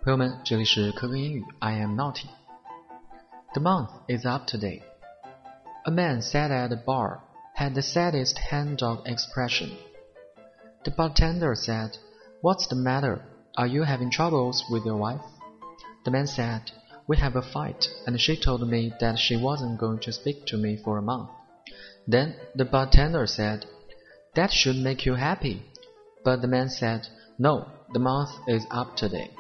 朋友们，这里是科科英语 I am naughty. The month is up today. A man sat at the bar, had the saddest hand-dog expression. The bartender said, "What's the matter? Are you having troubles with your wife?" The man said, "We have a fight, and she told me that she wasn't going to speak to me for a month." Then the bartender said, "That should make you happy." But the man said, "No, the month is up today."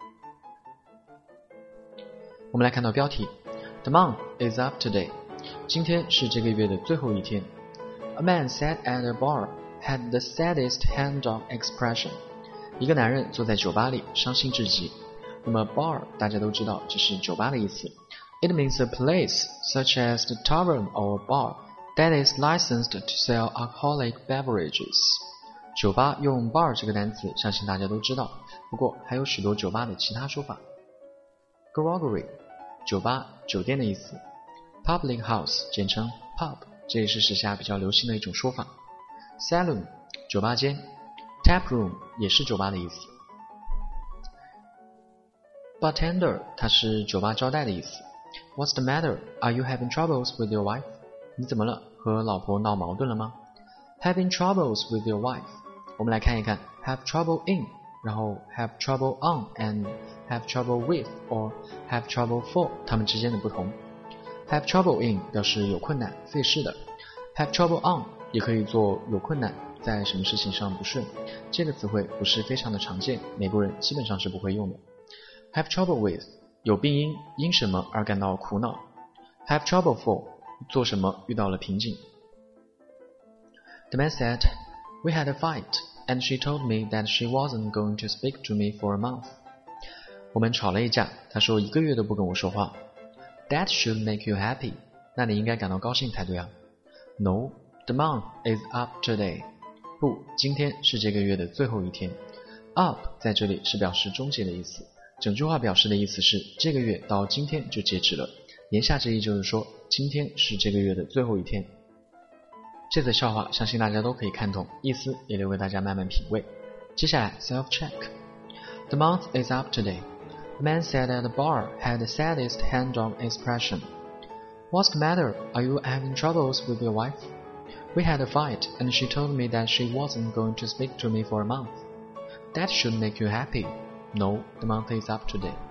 我们来看到标题 The month is up today. 今天是这个月的最后一天。A man sat at a bar, had the saddest hand-dog expression. 一个男人坐在酒吧里，伤心至极。那么 bar 大家都知道，这是酒吧的意思。It means a place such as the tavern or bar that is licensed to sell alcoholic beverages. 酒吧用 bar 这个单词，相信大家都知道。不过还有许多酒吧的其他说法。Groggery 酒吧、酒店的意思。Public house 简称 pub， 这也是时下比较流行的一种说法。Saloon 酒吧间。Tap room 也是酒吧的意思。Bartender 它是酒吧招待的意思。What's the matter? Are you having troubles with your wife? 你怎么了？和老婆闹矛盾了吗？ Having troubles with your wife 我们来看一看 have trouble in， 然后 have trouble on and have trouble with or have trouble for 它们之间的不同。Have trouble in 表示有困难费事的。Have trouble on 也可以做有困难在什么事情上不顺，这个词汇不是非常的常见，美国人基本上是不会用的。Have trouble with 有病因，因什么而感到苦恼。Have trouble for 做什么遇到了瓶颈。The man said, "We had a fight, and she told me that she wasn't going to speak to me for a month." 我们吵了一架，她说1个月都不跟我说话。That should make you happy. 那你应该感到高兴才对啊。No, the month is up today. 不，今天是这个月的最后一天。Up 在这里是表示终结的意思，整句话表示的意思是这个月到今天就截止了，言下之意就是说今天是这个月的最后一天。这则笑话相信大家都可以看懂，意思也留给大家慢慢品味。接下来 self-check. The month is up today. The man sat at the bar, had the saddest hand-dog expression. What's the matter? Are you having troubles with your wife? We had a fight, and she told me that she wasn't going to speak to me for a month. That should make you happy. No, the month is up today.